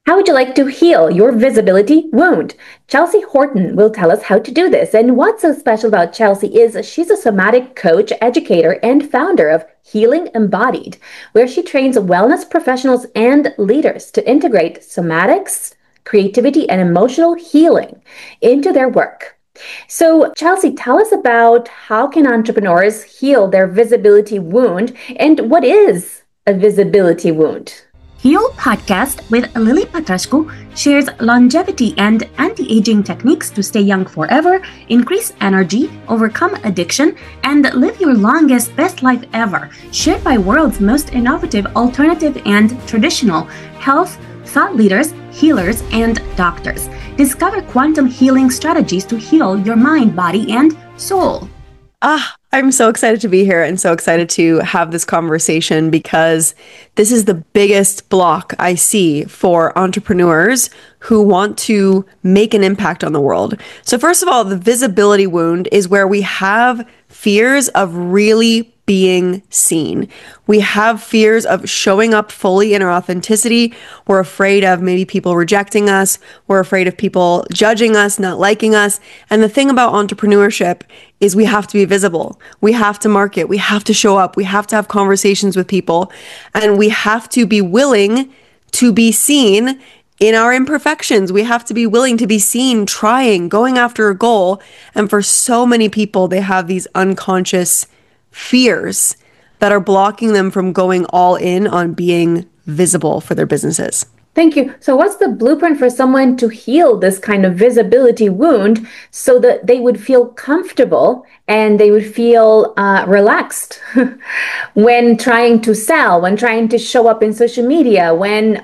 How would you like to heal your visibility wound? Chelsea Horton will tell us how to do this. And what's so special about Chelsea is she's a somatic coach, educator, and founder of Healing Embodied, where she trains wellness professionals and leaders to integrate somatics, creativity, and emotional healing into their work. So, Chelsea, tell us about how can entrepreneurs heal their visibility wound and what is a visibility wound? Heal Podcast with Lily Petrescu shares longevity and anti-aging techniques to stay young forever, increase energy, overcome addiction, and live your longest, best life ever, shared by world's most innovative, alternative, and traditional health thought leaders, healers, and doctors. Discover quantum healing strategies to heal your mind, body, and soul. I'm so excited to be here and so excited to have this conversation because this is the biggest block I see for entrepreneurs who want to make an impact on the world. So first of all, the visibility wound is where we have fears of really being seen. We have fears of showing up fully in our authenticity. We're afraid of maybe people rejecting us. We're afraid of people judging us, not liking us. And the thing about entrepreneurship is we have to be visible. We have to market. We have to show up. We have to have conversations with people. And we have to be willing to be seen in our imperfections. We have to be willing to be seen trying, going after a goal. And for so many people, they have these unconscious fears that are blocking them from going all in on being visible for their businesses. Thank you. So what's the blueprint for someone to heal this kind of visibility wound so that they would feel comfortable and they would feel relaxed when trying to sell, when trying to show up in social media, when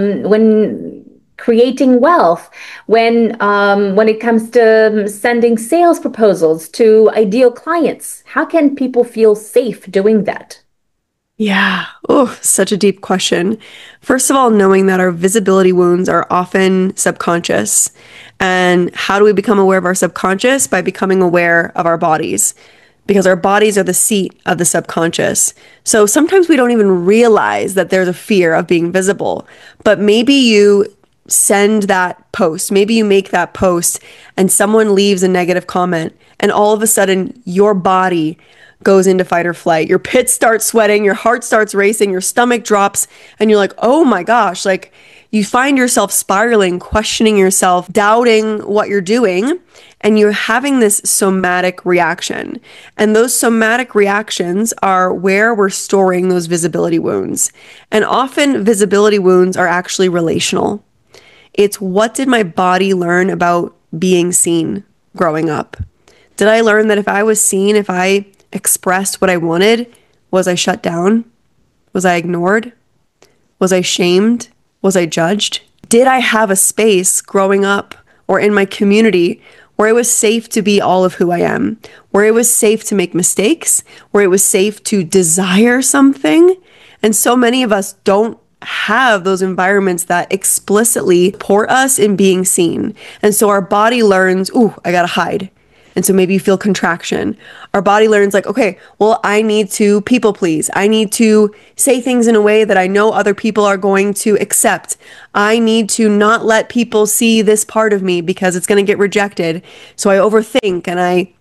creating wealth, when it comes to sending sales proposals to ideal clients? How can people feel safe doing that? Yeah. Oh, such a deep question. First of all, knowing that our visibility wounds are often subconscious. And how do we become aware of our subconscious? By becoming aware of our bodies, because our bodies are the seat of the subconscious. So sometimes we don't even realize that there's a fear of being visible, but maybe you send that post, maybe you make that post and someone leaves a negative comment and all of a sudden your body goes into fight or flight. Your pits start sweating, your heart starts racing, your stomach drops, and you're like, oh my gosh, like you find yourself spiraling, questioning yourself, doubting what you're doing, and you're having this somatic reaction. And those somatic reactions are where we're storing those visibility wounds. And often visibility wounds are actually relational. It's what did my body learn about being seen growing up? Did I learn that if I was seen, if I expressed what I wanted, was I shut down? Was I ignored? Was I shamed? Was I judged? Did I have a space growing up or in my community where it was safe to be all of who I am, where it was safe to make mistakes, where it was safe to desire something? And so many of us don't have those environments that explicitly support us in being seen. And so our body learns, ooh, I gotta hide. And so maybe you feel contraction. Our body learns like, okay, well, I need to people please. I need to say things in a way that I know other people are going to accept. I need to not let people see this part of me because it's going to get rejected. So I overthink and I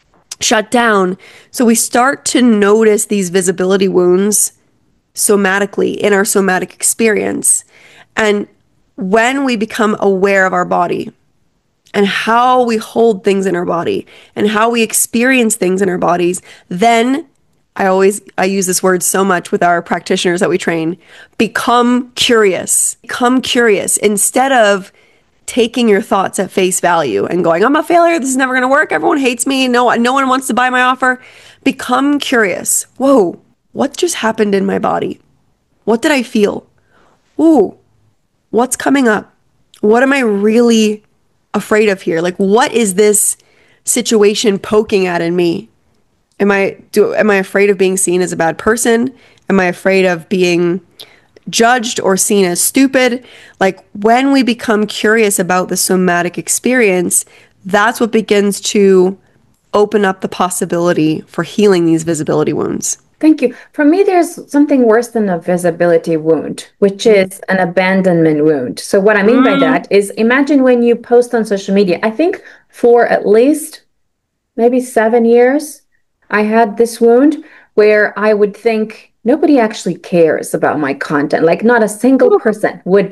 shut down. So we start to notice these visibility wounds somatically in our somatic experience. And when we become aware of our body, and how we hold things in our body and how we experience things in our bodies, then I use this word so much with our practitioners that we train, become curious. Become curious instead of taking your thoughts at face value and going, I'm a failure. This is never going to work. Everyone hates me. No one wants to buy my offer. Become curious. Whoa, what just happened in my body? What did I feel? Ooh, what's coming up? What am I really afraid of here? Like, what is this situation poking at in me? Am I afraid of being seen as a bad person? Am I afraid of being judged or seen as stupid? Like, when we become curious about the somatic experience, that's what begins to open up the possibility for healing these visibility wounds. Thank you. For me, there's something worse than a visibility wound, which is an abandonment wound. So, what I mean by Mm. that is imagine when you post on social media. I think for at least maybe 7 years, I had this wound where I would think nobody actually cares about my content. Like not a single person would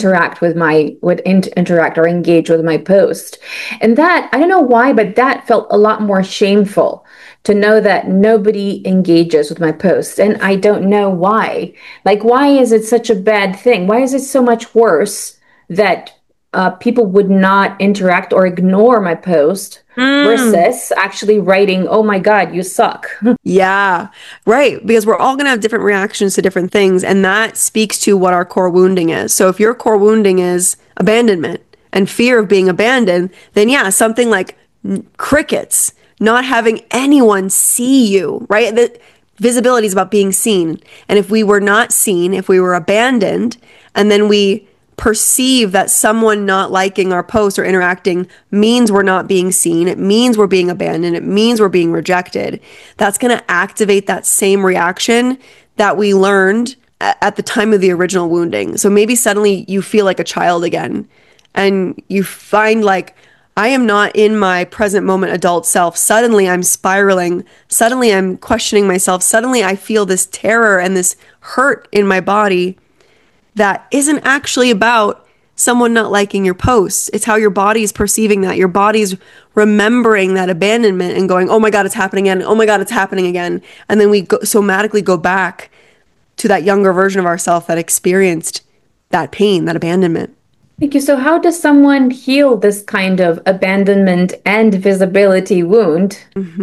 interact or engage with my post. And that, I don't know why, but that felt a lot more shameful to know that nobody engages with my post. And I don't know why. Like, why is it such a bad thing? Why is it so much worse that people would not interact or ignore my post Mm. versus actually writing, oh my God, you suck? Yeah, right. Because we're all going to have different reactions to different things. And that speaks to what our core wounding is. So if your core wounding is abandonment and fear of being abandoned, then yeah, something like crickets, not having anyone see you, right? The visibility is about being seen. And if we were not seen, if we were abandoned, and then we perceive that someone not liking our post or interacting means we're not being seen, it means we're being abandoned, it means we're being rejected, that's going to activate that same reaction that we learned at the time of the original wounding. So maybe suddenly you feel like a child again and you find like, I am not in my present moment adult self. Suddenly I'm spiraling. Suddenly I'm questioning myself. Suddenly I feel this terror and this hurt in my body that isn't actually about someone not liking your posts. It's how your body's perceiving that. Your body's remembering that abandonment and going, oh my God, it's happening again. Oh my God, it's happening again. And then we somatically go back to that younger version of ourselves that experienced that pain, that abandonment. Thank you. So, how does someone heal this kind of abandonment and visibility wound?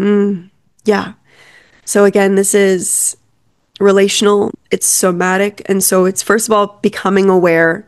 Yeah. So again, this is relational, it's somatic. And so it's first of all becoming aware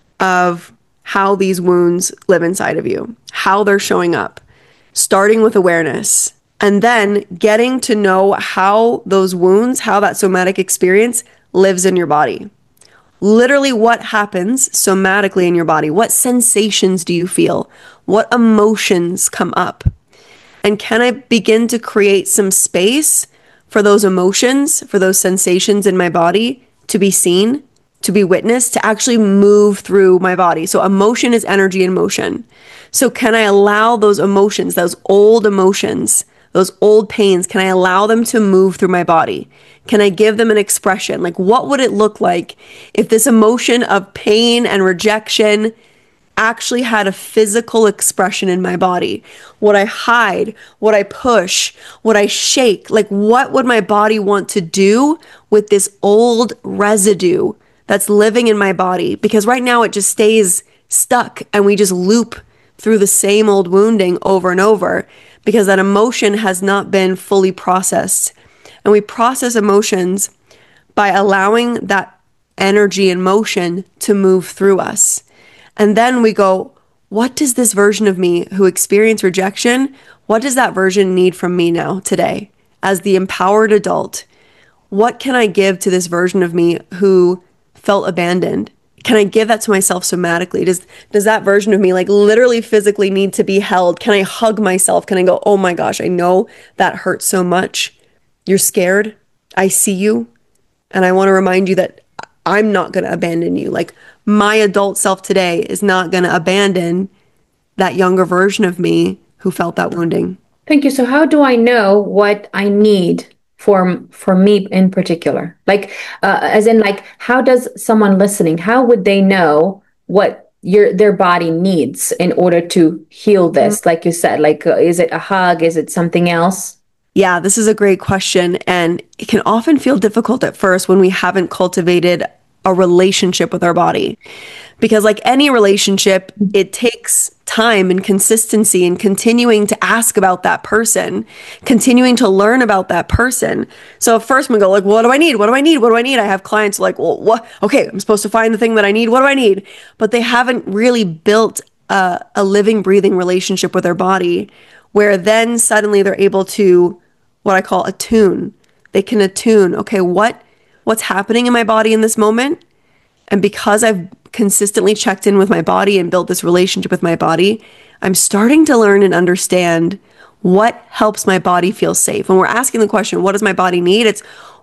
of how these wounds live inside of you, how they're showing up, starting with awareness, and then getting to know how those wounds, how that somatic experience lives in your body. Literally, what happens somatically in your body? What sensations do you feel? What emotions come up? And can I begin to create some space for those emotions, for those sensations in my body to be seen, to be witnessed, to actually move through my body? So emotion is energy in motion. So can I allow those emotions, those old emotions, those old pains, can I allow them to move through my body? Can I give them an expression? Like, what would it look like if this emotion of pain and rejection actually had a physical expression in my body? Would I hide? Would I push? Would I shake? Like, what would my body want to do with this old residue that's living in my body? Because right now it just stays stuck and we just loop through the same old wounding over and over because that emotion has not been fully processed. And we process emotions by allowing that energy and motion to move through us. And then we go, what does this version of me who experienced rejection, what does that version need from me now today? As the empowered adult, what can I give to this version of me who felt abandoned? Can I give that to myself somatically? Does that version of me like literally physically need to be held? Can I hug myself? Can I go, oh my gosh, I know that hurts so much. You're scared. I see you. And I want to remind you that I'm not going to abandon you. Like my adult self today is not going to abandon that younger version of me who felt that wounding. Thank you. So, how do I know what I need for me in particular? Like, as in, like, how does someone listening? How would they know what their body needs in order to heal this? Like you said, like, is it a hug? Is it something else? Yeah, this is a great question. And it can often feel difficult at first when we haven't cultivated a relationship with our body. Because, like any relationship, it takes time and consistency and continuing to ask about that person, continuing to learn about that person. So at first we go like, what do I need? What do I need? What do I need? I have clients like, well, what? Okay, I'm supposed to find the thing that I need. What do I need? But they haven't really built a living, breathing relationship with their body where then suddenly they're able to what I call attune. They can attune, okay, what's happening in my body in this moment? And because I've consistently checked in with my body and built this relationship with my body, I'm starting to learn and understand what helps my body feel safe. When we're asking the question, what does my body need? It's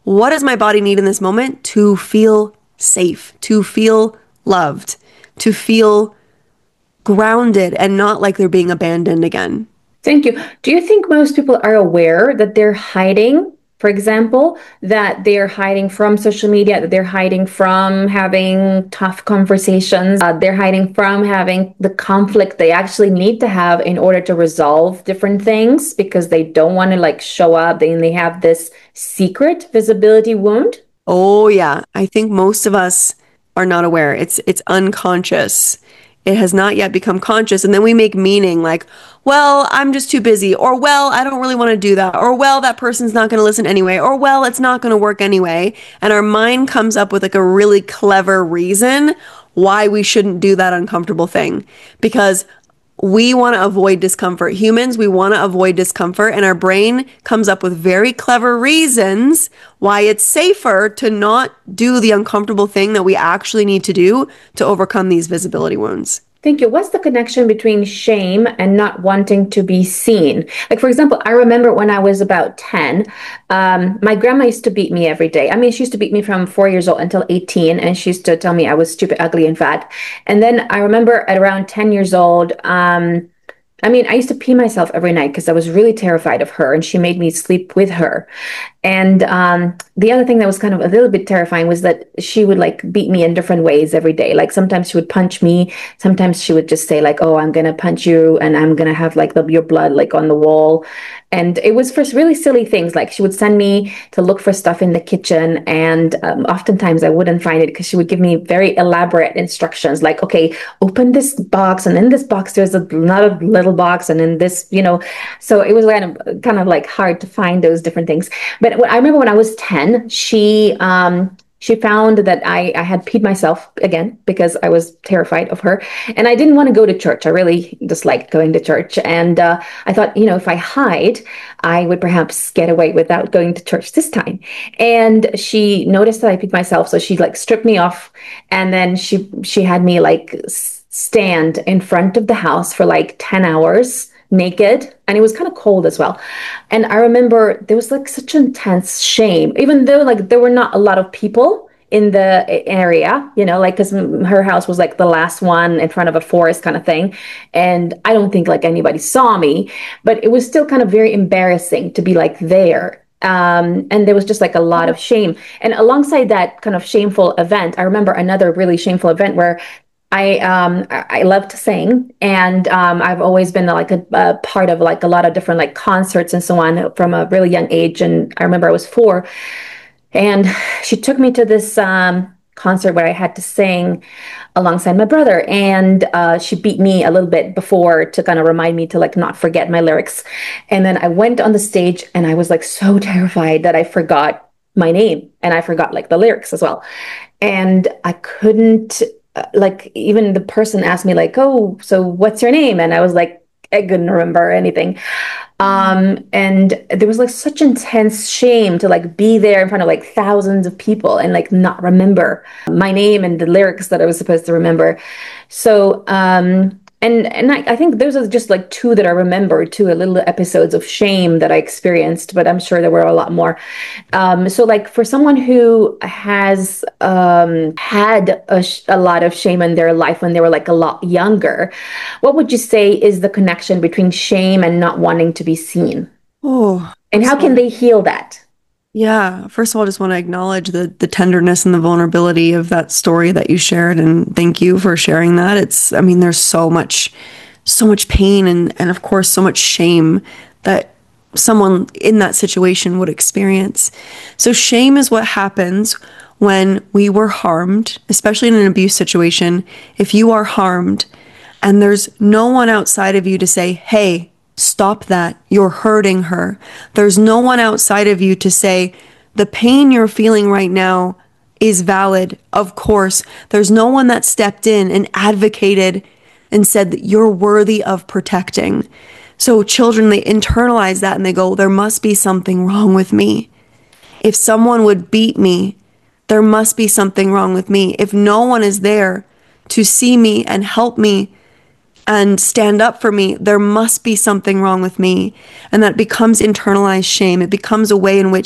what does my body need in this moment to feel safe, to feel loved, to feel grounded and not like they're being abandoned again. Thank you. Do you think most people are aware that they're hiding, for example, that they're hiding from social media, that they're hiding from having tough conversations, they're hiding from having the conflict they actually need to have in order to resolve different things because they don't want to like show up, they have this secret visibility wound? Oh yeah, I think most of us are not aware. It's unconscious. It has not yet become conscious, and then we make meaning like, well, I'm just too busy, or well, I don't really want to do that, or well, that person's not going to listen anyway, or well, it's not going to work anyway. And our mind comes up with like a really clever reason why we shouldn't do that uncomfortable thing because we want to avoid discomfort. Humans, we want to avoid discomfort, and our brain comes up with very clever reasons why it's safer to not do the uncomfortable thing that we actually need to do to overcome these visibility wounds. Thank you. What's the connection between shame and not wanting to be seen? Like, for example, I remember when I was about 10, my grandma used to beat me every day. I mean, she used to beat me from 4 years old until 18, and she used to tell me I was stupid, ugly, and fat. And then I remember at around 10 years old, I mean, I used to pee myself every night because I was really terrified of her, and she made me sleep with her. And the other thing that was kind of a little bit terrifying was that she would like beat me in different ways every day. Like sometimes she would punch me, sometimes she would just say like, "Oh, I'm gonna punch you, and I'm gonna have like your blood like on the wall." And it was for really silly things. Like she would send me to look for stuff in the kitchen, and oftentimes I wouldn't find it because she would give me very elaborate instructions, like, "Okay, open this box, and in this box there's another little box, and in this, you know." So it was kind of like hard to find those different things. But I remember when I was 10, she found that I had peed myself again because I was terrified of her. And I didn't want to go to church. I really disliked going to church. And I thought, you know, if I hide, I would perhaps get away without going to church this time. And she noticed that I peed myself. So she like stripped me off. And then she had me like stand in front of the house for like 10 hours naked, and it was kind of cold as well. And I remember there was like such intense shame, even though like there were not a lot of people in the area, you know, like because her house was like the last one in front of a forest kind of thing. And I don't think like anybody saw me, but it was still kind of very embarrassing to be like there. And there was just like a lot of shame. And alongside that kind of shameful event, I remember another really shameful event where I love to sing, and I've always been like a part of like a lot of different like concerts and so on from a really young age. And I remember I was 4, and she took me to this concert where I had to sing alongside my brother, and she beat me a little bit before to kind of remind me to like not forget my lyrics. And then I went on the stage, and I was like so terrified that I forgot my name and I forgot like the lyrics as well, and I couldn't like even the person asked me like, "Oh, so what's your name?" And I was like, I couldn't remember anything. And there was like such intense shame to like be there in front of like thousands of people and like not remember my name and the lyrics that I was supposed to remember. So and I think those are just like two that I remember, two little episodes of shame that I experienced, but I'm sure there were a lot more. So like for someone who has had a lot of shame in their life when they were like a lot younger, what would you say is the connection between shame and not wanting to be seen? Oh, And how can they heal that? yeah. First of all, I just want to acknowledge the tenderness and the vulnerability of that story that you shared, and thank you for sharing that. I mean, there's so much pain and of course so much shame that someone in that situation would experience. So shame is what happens when we were harmed, especially in an abuse situation. If you are harmed and there's no one outside of you to say, "Hey, stop that. You're hurting her." There's no one outside of you to say, "The pain you're feeling right now is valid." Of course, there's no one that stepped in and advocated and said that you're worthy of protecting. So children, they internalize that and they go, "There must be something wrong with me. If someone would beat me, there must be something wrong with me. If no one is there to see me and help me and stand up for me, there must be something wrong with me." And that becomes internalized shame. It becomes a way in which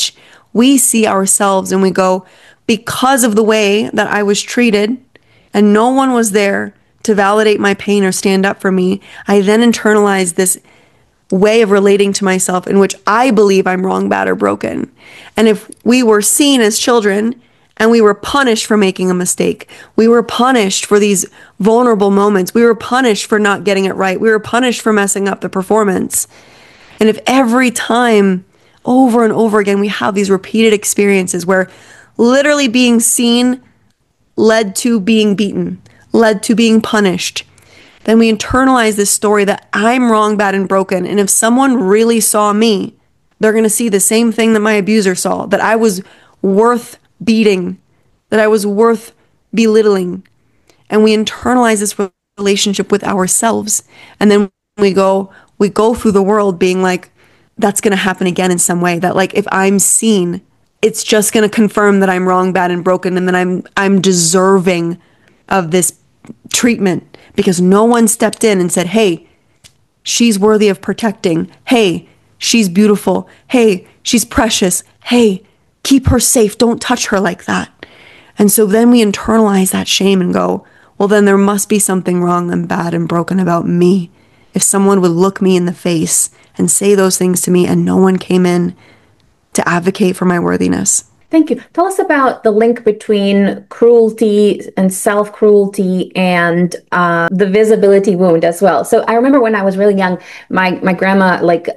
we see ourselves and we go, because of the way that I was treated and no one was there to validate my pain or stand up for me, I then internalize this way of relating to myself in which I believe I'm wrong, bad, or broken. And if we were seen as children and we were punished for making a mistake, we were punished for these vulnerable moments, we were punished for not getting it right, we were punished for messing up the performance. And if every time, over and over again, we have these repeated experiences where literally being seen led to being beaten, led to being punished, then we internalize this story that I'm wrong, bad, and broken. And if someone really saw me, they're going to see the same thing that my abuser saw, that I was worth beating, that I was worth belittling. And we internalize this relationship with ourselves. And then we go through the world being like, that's going to happen again in some way. That like, if I'm seen, it's just going to confirm that I'm wrong, bad, and broken. And that I'm deserving of this treatment because no one stepped in and said, hey, she's worthy of protecting. Hey, she's beautiful. Hey, she's precious. Hey, keep her safe. Don't touch her like that. And so then we internalize that shame and go, well, then there must be something wrong and bad and broken about me. If someone would look me in the face and say those things to me and no one came in to advocate for my worthiness. Thank you. Tell us about the link between cruelty and self-cruelty and the visibility wound as well. So I remember when I was really young, my grandma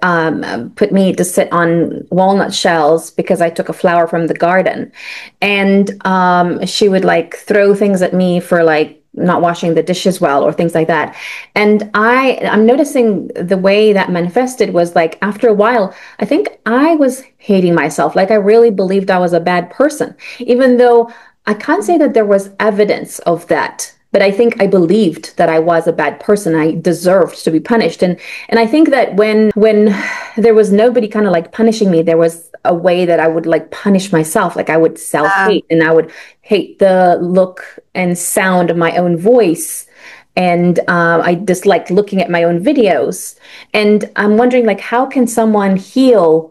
put me to sit on walnut shells because I took a flower from the garden, and she would like throw things at me for like not washing the dishes well or things like that. And I'm noticing the way that manifested was like after a while, I think I was hating myself. Like I really believed I was a bad person, even though I can't say that there was evidence of that. But I think I believed that I was a bad person. I deserved to be punished. And I think that when there was nobody kind of like punishing me, there was a way that I would like punish myself. Like I would self-hate and I would hate the look and sound of my own voice. And I disliked looking at my own videos. And I'm wondering, like, how can someone heal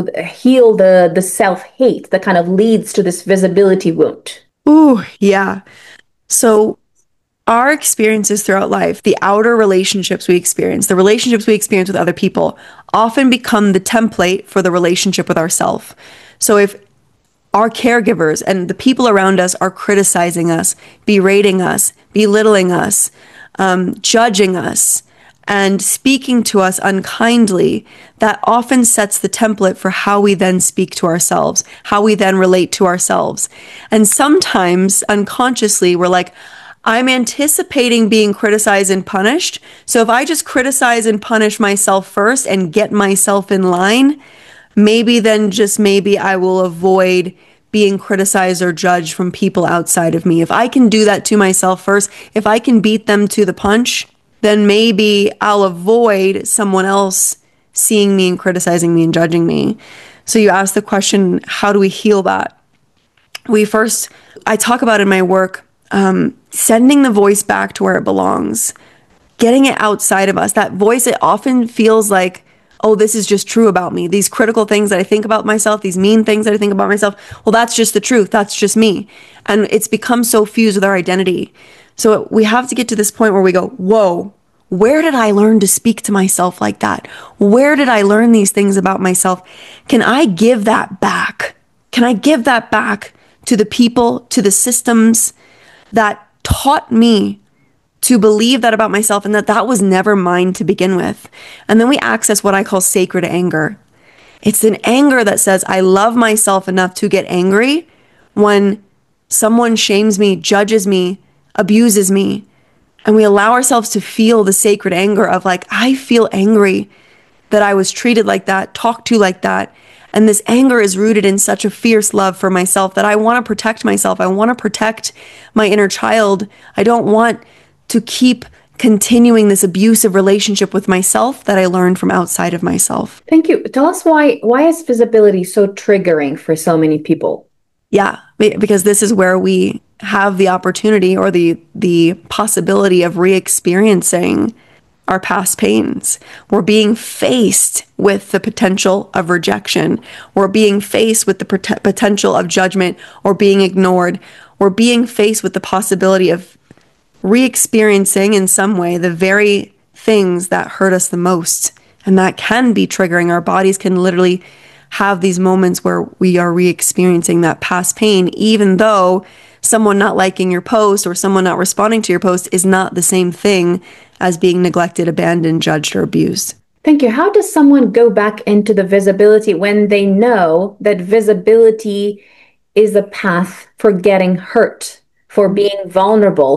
the self-hate that kind of leads to this visibility wound? Ooh, yeah. So our experiences throughout life, the outer relationships we experience, the relationships we experience with other people, often become the template for the relationship with ourselves. So if our caregivers and the people around us are criticizing us, berating us, belittling us, judging us, and speaking to us unkindly, that often sets the template for how we then speak to ourselves, how we then relate to ourselves. And sometimes unconsciously, we're like, I'm anticipating being criticized and punished. So if I just criticize and punish myself first and get myself in line, maybe then just maybe I will avoid being criticized or judged from people outside of me. If I can do that to myself first, if I can beat them to the punch, then maybe I'll avoid someone else seeing me and criticizing me and judging me. So you asked the question, how do we heal that? I talk about in my work, sending the voice back to where it belongs, getting it outside of us. That voice, it often feels like, oh, this is just true about me. These critical things that I think about myself, these mean things that I think about myself, well, that's just the truth. That's just me. And it's become so fused with our identity. So we have to get to this point where we go, whoa, where did I learn to speak to myself like that? Where did I learn these things about myself? Can I give that back? Can I give that back to the people, to the systems that taught me to believe that about myself and that was never mine to begin with? And then we access what I call sacred anger. It's an anger that says, I love myself enough to get angry when someone shames me, judges me, abuses me. And we allow ourselves to feel the sacred anger of like, I feel angry that I was treated like that, talked to like that. And this anger is rooted in such a fierce love for myself that I want to protect myself. I want to protect my inner child. I don't want to keep continuing this abusive relationship with myself that I learned from outside of myself. Thank you. Tell us why is visibility so triggering for so many people? Yeah, because this is where we have the opportunity or the possibility of re-experiencing our past pains. We're being faced with the potential of rejection. We're being faced with the potential of judgment or being ignored. We're being faced with the possibility of re-experiencing in some way the very things that hurt us the most. And that can be triggering. Our bodies can literally have these moments where we are re-experiencing that past pain, even though someone not liking your post or someone not responding to your post is not the same thing as being neglected, abandoned, judged, or abused. Thank you. How does someone go back into the visibility when they know that visibility is a path for getting hurt, for being vulnerable,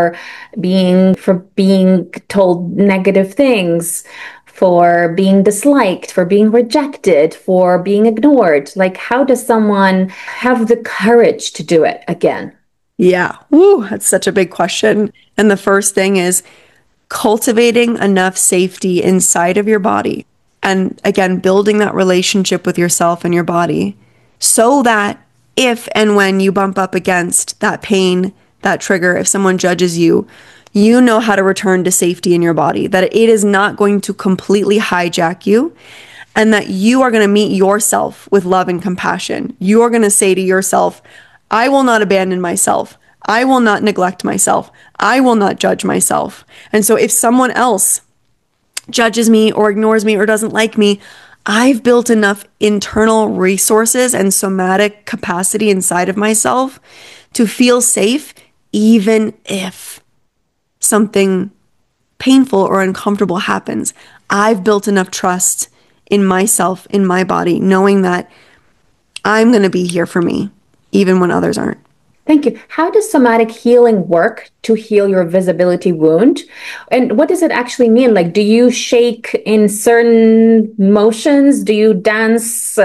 for being told negative things, for being disliked, for being rejected, for being ignored? Like, how does someone have the courage to do it again? Yeah. Woo, that's such a big question. And the first thing is cultivating enough safety inside of your body. And again, building that relationship with yourself and your body so that if and when you bump up against that pain, that trigger, if someone judges you, you know how to return to safety in your body, that it is not going to completely hijack you, and that you are going to meet yourself with love and compassion. You are going to say to yourself, I will not abandon myself. I will not neglect myself. I will not judge myself. And so if someone else judges me or ignores me or doesn't like me, I've built enough internal resources and somatic capacity inside of myself to feel safe, even if something painful or uncomfortable happens. I've built enough trust in myself, in my body, knowing that I'm going to be here for me, even when others aren't. Thank you. How does somatic healing work to heal your visibility wound? And what does it actually mean? Like, do you shake in certain motions? Do you dance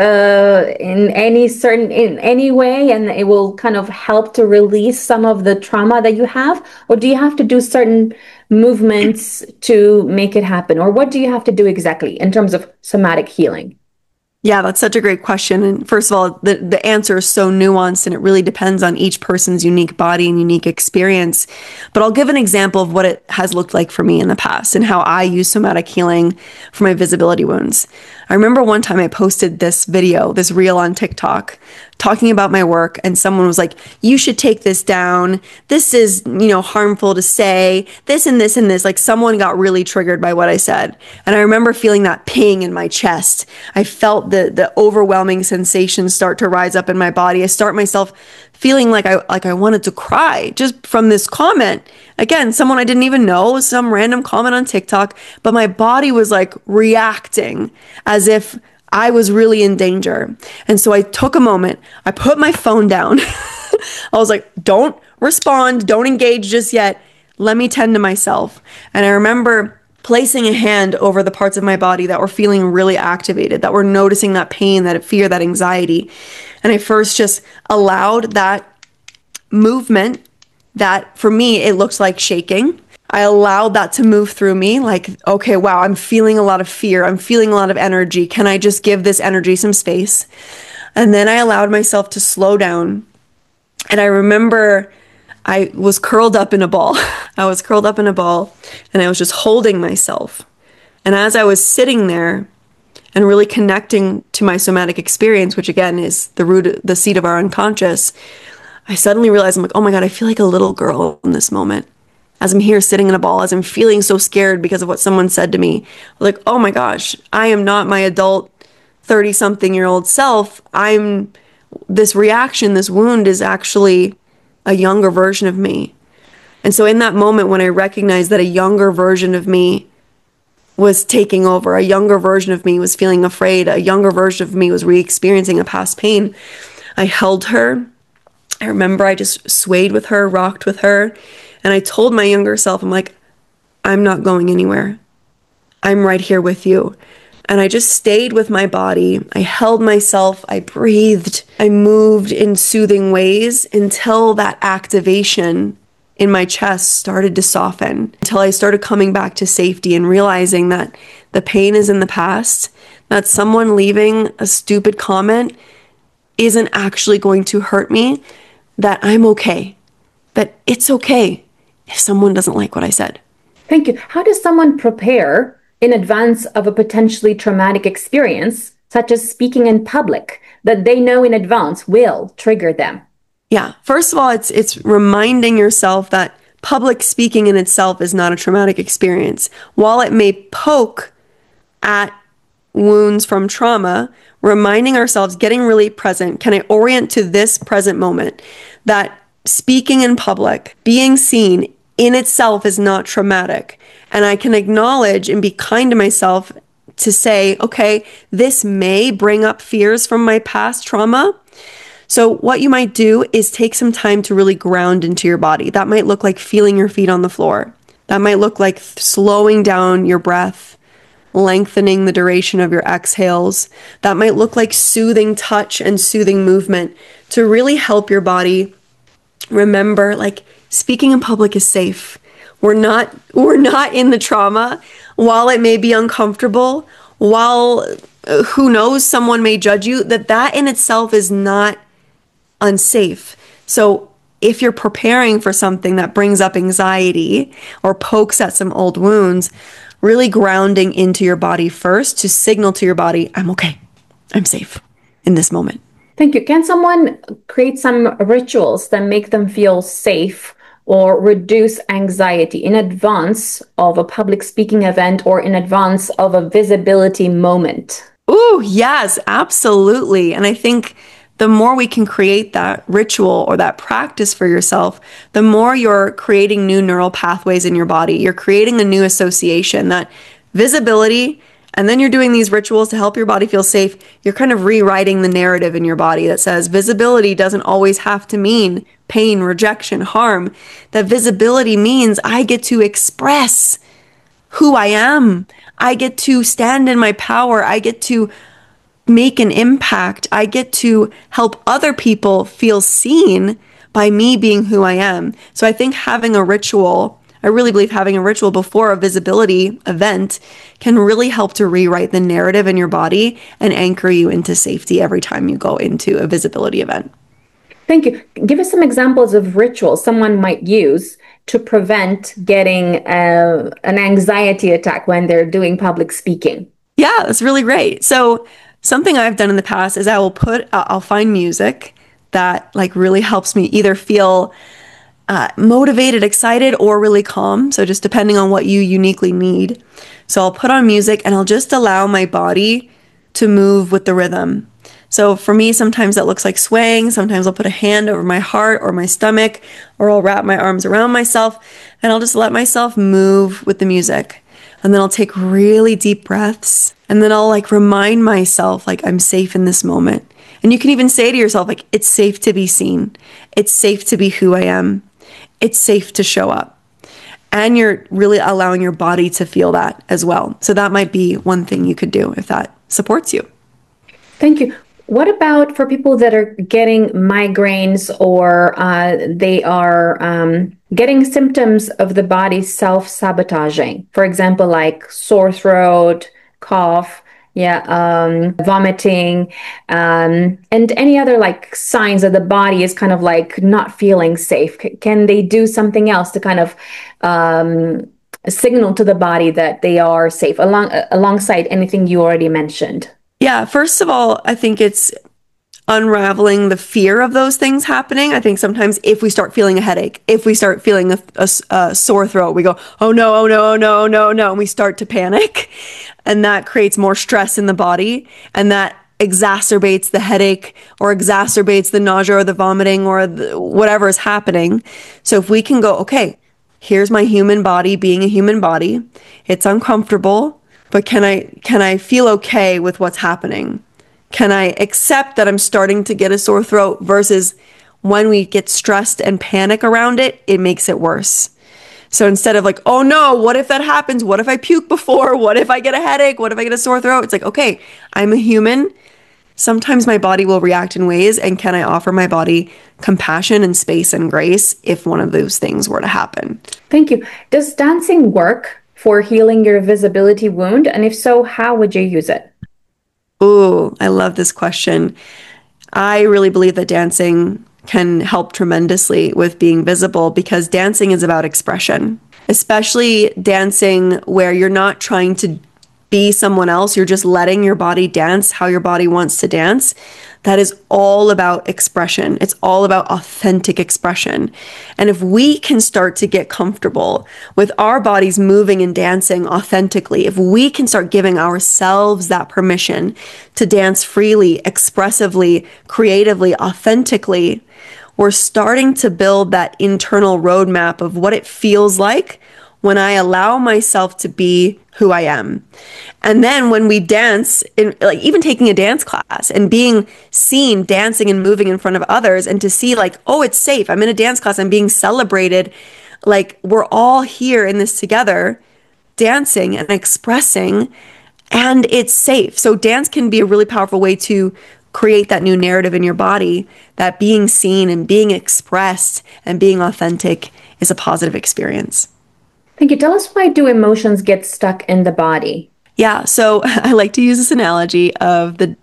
in any way, and it will kind of help to release some of the trauma that you have? Or do you have to do certain movements to make it happen? Or what do you have to do exactly in terms of somatic healing? Yeah, that's such a great question. And first of all, the answer is so nuanced and it really depends on each person's unique body and unique experience. But I'll give an example of what it has looked like for me in the past and how I use somatic healing for my visibility wounds. I remember one time I posted this video, this reel on TikTok, talking about my work, and someone was like, you should take this down. This is, harmful to say, this and this and this. Like, someone got really triggered by what I said. And I remember feeling that ping in my chest. I felt the overwhelming sensations start to rise up in my body. I start myself feeling like I wanted to cry just from this comment. Again, someone I didn't even know, some random comment on TikTok, but my body was like reacting as if I was really in danger. And so I took a moment, I put my phone down. I was like, don't respond, don't engage just yet. Let me tend to myself. And I remember placing a hand over the parts of my body that were feeling really activated, that were noticing that pain, that fear, that anxiety. And I first just allowed that movement that for me, it looked like shaking. I allowed that to move through me like, okay, wow, I'm feeling a lot of fear. I'm feeling a lot of energy. Can I just give this energy some space? And then I allowed myself to slow down. And I remember I was curled up in a ball. I was curled up in a ball and I was just holding myself. And as I was sitting there and really connecting to my somatic experience, which again is the seat of our unconscious, I suddenly realized, I'm like, oh my God, I feel like a little girl in this moment. As I'm here sitting in a ball, as I'm feeling so scared because of what someone said to me, like, oh my gosh, I am not my adult 30-something-year-old self. This reaction, this wound is actually a younger version of me. And so in that moment, when I recognized that a younger version of me was taking over, a younger version of me was feeling afraid, a younger version of me was re-experiencing a past pain, I held her. I remember I just swayed with her, rocked with her. And I told my younger self, I'm like, I'm not going anywhere. I'm right here with you. And I just stayed with my body. I held myself. I breathed. I moved in soothing ways until that activation in my chest started to soften, until I started coming back to safety and realizing that the pain is in the past, that someone leaving a stupid comment isn't actually going to hurt me, that I'm okay, that it's okay if someone doesn't like what I said. Thank you. How does someone prepare in advance of a potentially traumatic experience, such as speaking in public, that they know in advance will trigger them? Yeah. First of all, it's reminding yourself that public speaking in itself is not a traumatic experience. While it may poke at wounds from trauma, reminding ourselves, getting really present. Can I orient to this present moment? That speaking in public, being seen in itself is not traumatic. And I can acknowledge and be kind to myself to say, okay, this may bring up fears from my past trauma. So what you might do is take some time to really ground into your body. That might look like feeling your feet on the floor. That might look like slowing down your breath, lengthening the duration of your exhales. That might look like soothing touch and soothing movement to really help your body remember, like, speaking in public is safe. We're not in the trauma. While it may be uncomfortable, while who knows, someone may judge you, that in itself is not unsafe. So if you're preparing for something that brings up anxiety or pokes at some old wounds, really grounding into your body first to signal to your body, I'm okay. I'm safe in this moment. Thank you. Can someone create some rituals that make them feel safe or reduce anxiety in advance of a public speaking event or in advance of a visibility moment? Ooh, yes, absolutely. And I think the more we can create that ritual or that practice for yourself, the more you're creating new neural pathways in your body. You're creating a new association, that visibility, and then you're doing these rituals to help your body feel safe. You're kind of rewriting the narrative in your body that says visibility doesn't always have to mean pain, rejection, harm. That visibility means I get to express who I am. I get to stand in my power. I get to make an impact. I get to help other people feel seen by me being who I am. So I think having a ritual, I really believe having a ritual before a visibility event can really help to rewrite the narrative in your body and anchor you into safety every time you go into a visibility event. Thank you. Give us some examples of rituals someone might use to prevent getting an anxiety attack when they're doing public speaking. Yeah, that's really great. So something I've done in the past is I'll find music that like really helps me either feel motivated, excited, or really calm. So just depending on what you uniquely need. So I'll put on music and I'll just allow my body to move with the rhythm. So for me, sometimes that looks like swaying. Sometimes I'll put a hand over my heart or my stomach, or I'll wrap my arms around myself and I'll just let myself move with the music. And then I'll take really deep breaths. And then I'll like remind myself, like, I'm safe in this moment. And you can even say to yourself, like, it's safe to be seen. It's safe to be who I am. It's safe to show up. And you're really allowing your body to feel that as well. So that might be one thing you could do if that supports you. Thank you. What about for people that are getting migraines or they are getting symptoms of the body self-sabotaging? For example, like sore throat, cough, vomiting, and any other like signs that the body is kind of like not feeling safe. Can they do something else to kind of signal to the body that they are safe alongside anything you already mentioned? Yeah, first of all, I think it's unraveling the fear of those things happening. I think sometimes if we start feeling a headache, if we start feeling a sore throat, we go, oh no, oh no, oh no, oh no, oh no, and we start to panic. And that creates more stress in the body. And that exacerbates the headache or exacerbates the nausea or the vomiting or whatever is happening. So if we can go, okay, here's my human body being a human body. It's uncomfortable. But can I feel okay with what's happening? Can I accept that I'm starting to get a sore throat versus when we get stressed and panic around it, it makes it worse. So instead of like, oh no, what if that happens? What if I puke before? What if I get a headache? What if I get a sore throat? It's like, okay, I'm a human. Sometimes my body will react in ways, and can I offer my body compassion and space and grace if one of those things were to happen? Thank you. Does dancing work for healing your visibility wound? And if so, how would you use it? Ooh, I love this question. I really believe that dancing can help tremendously with being visible because dancing is about expression. especially dancing where you're not trying to be someone else, you're just letting your body dance how your body wants to dance. That is all about expression. It's all about authentic expression. And if we can start to get comfortable with our bodies moving and dancing authentically, if we can start giving ourselves that permission to dance freely, expressively, creatively, authentically, we're starting to build that internal roadmap of what it feels like when I allow myself to be who I am. And then when we dance, like even taking a dance class and being seen dancing and moving in front of others, and to see like, oh, it's safe. I'm in a dance class. I'm being celebrated. Like we're all here in this together, dancing and expressing, and it's safe. So dance can be a really powerful way to create that new narrative in your body, that being seen and being expressed and being authentic is a positive experience. Thank you. Tell us, why do emotions get stuck in the body? Yeah, so I like to use this analogy of the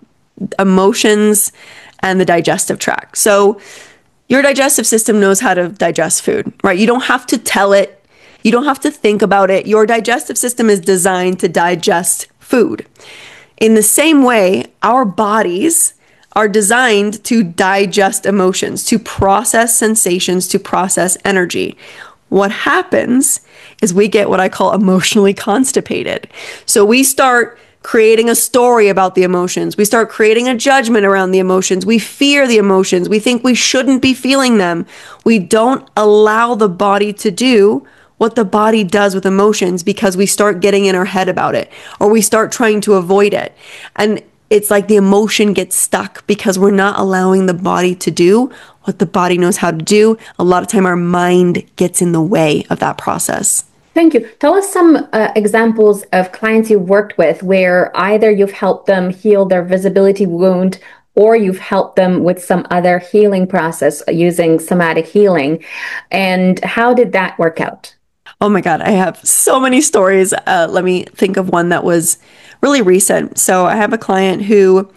emotions and the digestive tract. So your digestive system knows how to digest food, right? You don't have to tell it. You don't have to think about it. Your digestive system is designed to digest food. In the same way, our bodies are designed to digest emotions, to process sensations, to process energy. What happens is we get what I call emotionally constipated. So we start creating a story about the emotions. We start creating a judgment around the emotions. We fear the emotions. We think we shouldn't be feeling them. We don't allow the body to do what the body does with emotions because we start getting in our head about it, or we start trying to avoid it. And it's like the emotion gets stuck because we're not allowing the body to do what the body knows how to do. A lot of time our mind gets in the way of that process. Thank you. Tell us some examples of clients you've worked with where either you've helped them heal their visibility wound, or you've helped them with some other healing process using somatic healing. And how did that work out? Oh my God, I have so many stories. Let me think of one that was really recent. So I have a client who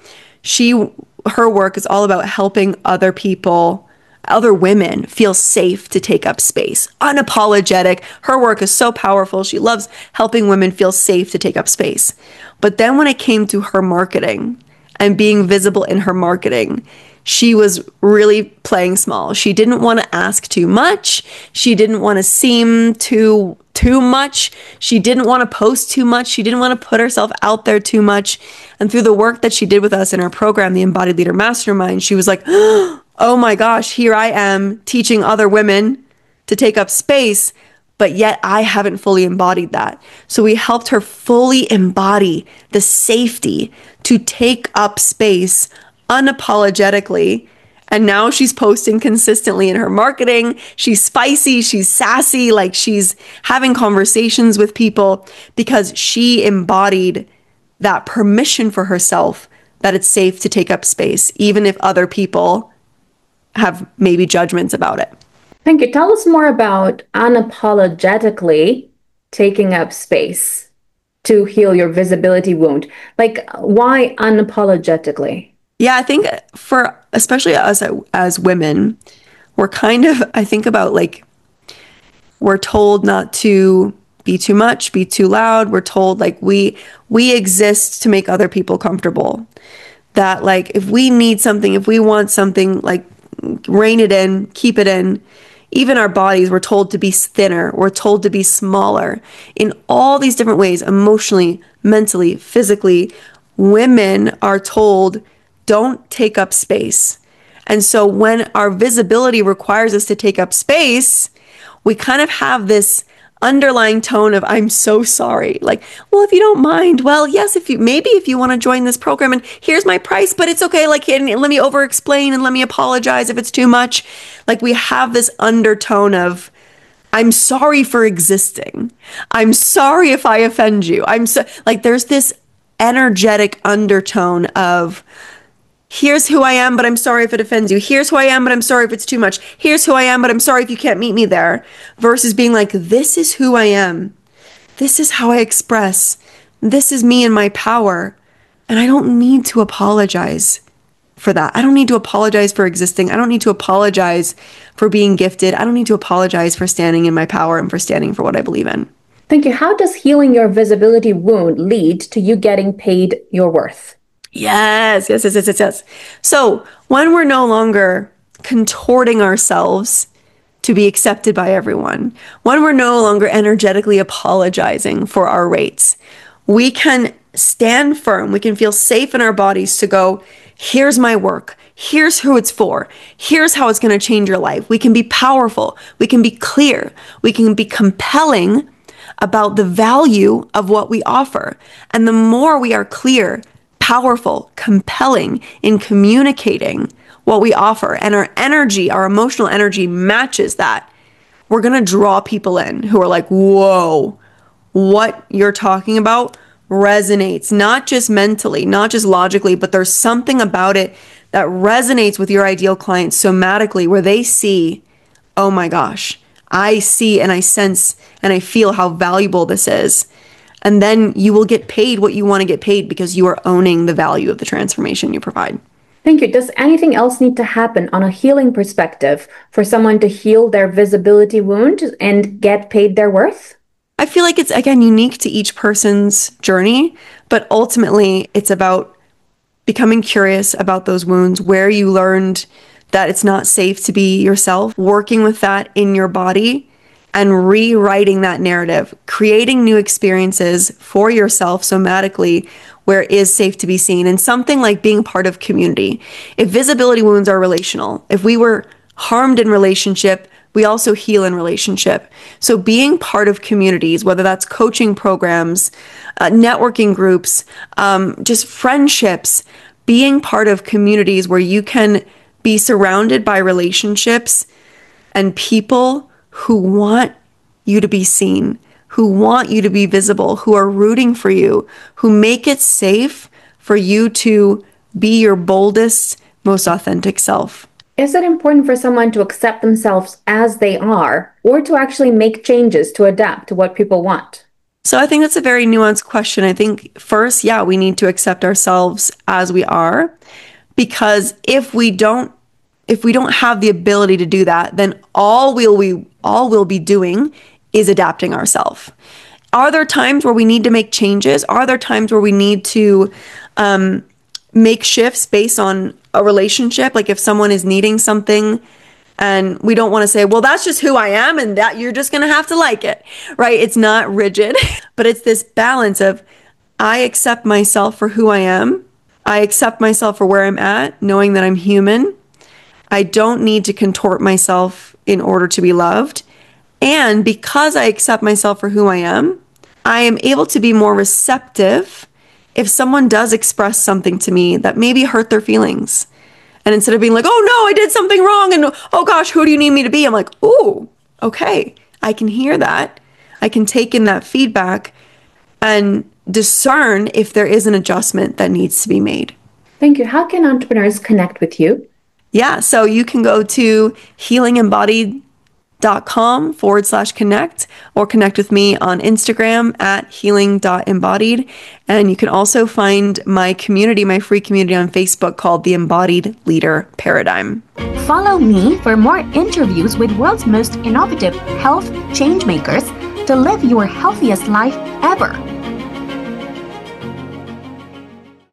her work is all about helping other people, other women feel safe to take up space, unapologetic. Her work is so powerful. She loves helping women feel safe to take up space. But then when it came to her marketing and being visible in her marketing, she was really playing small. She didn't want to ask too much. She didn't want to seem too much. She didn't want to post too much. She didn't want to put herself out there too much. And through the work that she did with us in our program, the Embodied Leader Mastermind, she was like, oh my gosh, here I am teaching other women to take up space, but yet I haven't fully embodied that. So we helped her fully embody the safety to take up space unapologetically. And now she's posting consistently in her marketing. She's spicy, she's sassy, like she's having conversations with people because she embodied that permission for herself that it's safe to take up space, even if other people have maybe judgments about it. Thank you. Tell us more about unapologetically taking up space to heal your visibility wound. Like, why unapologetically? Yeah, I think for especially us as women, we're kind of, I think about like, we're told not to be too much, be too loud. We're told like we exist to make other people comfortable. That like if we need something, if we want something, like rein it in, keep it in. Even our bodies, we're told to be thinner. We're told to be smaller in all these different ways, emotionally, mentally, physically. Women are told, don't take up space. And so when our visibility requires us to take up space, we kind of have this underlying tone of, I'm so sorry. Like, well, if you don't mind, well, yes, if you want to join this program and here's my price, but it's okay. Like, and let me over explain and let me apologize if it's too much. Like we have this undertone of, I'm sorry for existing. I'm sorry if I offend you. Like there's this energetic undertone of, here's who I am, but I'm sorry if it offends you. Here's who I am, but I'm sorry if it's too much. Here's who I am, but I'm sorry if you can't meet me there. Versus being like, this is who I am. This is how I express. This is me and my power. And I don't need to apologize for that. I don't need to apologize for existing. I don't need to apologize for being gifted. I don't need to apologize for standing in my power and for standing for what I believe in. Thank you. How does healing your visibility wound lead to you getting paid your worth? Yes. So when we're no longer contorting ourselves to be accepted by everyone, when we're no longer energetically apologizing for our rates, we can stand firm. We can feel safe in our bodies to go, here's my work. Here's who it's for. Here's how it's going to change your life. We can be powerful. We can be clear. We can be compelling about the value of what we offer. And the more we are clear, powerful, compelling in communicating what we offer, and our energy, our emotional energy matches that, we're going to draw people in who are like, whoa, what you're talking about resonates, not just mentally, not just logically, but there's something about it that resonates with your ideal client somatically, where they see, oh my gosh, I see and I sense and I feel how valuable this is. And then you will get paid what you want to get paid because you are owning the value of the transformation you provide. Thank you. Does anything else need to happen on a healing perspective for someone to heal their visibility wound and get paid their worth? I feel like it's, again, unique to each person's journey, but ultimately it's about becoming curious about those wounds, where you learned that it's not safe to be yourself, working with that in your body and rewriting that narrative, creating new experiences for yourself somatically where it is safe to be seen, and something like being part of community. If visibility wounds are relational, if we were harmed in relationship, we also heal in relationship. So being part of communities, whether that's coaching programs, networking groups, just friendships, being part of communities where you can be surrounded by relationships and people who want you to be seen, who want you to be visible, who are rooting for you, who make it safe for you to be your boldest, most authentic self. Is it important for someone to accept themselves as they are, or to actually make changes to adapt to what people want? So I think that's a very nuanced question. I think first, we need to accept ourselves as we are, because if we don't have the ability to do that, then all we'll be doing is adapting ourselves. Are there times where we need to make changes? Are there times where we need to make shifts based on a relationship? Like if someone is needing something and we don't want to say, well, that's just who I am and that you're just going to have to like it, right? It's not rigid, but it's this balance of I accept myself for who I am. I accept myself for where I'm at, knowing that I'm human. I don't need to contort myself in order to be loved. And because I accept myself for who I am able to be more receptive if someone does express something to me that maybe hurt their feelings. And instead of being like, oh no, I did something wrong, and oh gosh, who do you need me to be? I'm like, oh, okay, I can hear that. I can take in that feedback and discern if there is an adjustment that needs to be made. Thank you. How can entrepreneurs connect with you? Yeah, so you can go to healingembodied.com/connect or connect with me on Instagram at healing.embodied. And you can also find my community, my free community on Facebook called The Embodied Leader Paradigm. Follow me for more interviews with world's most innovative health changemakers to live your healthiest life ever.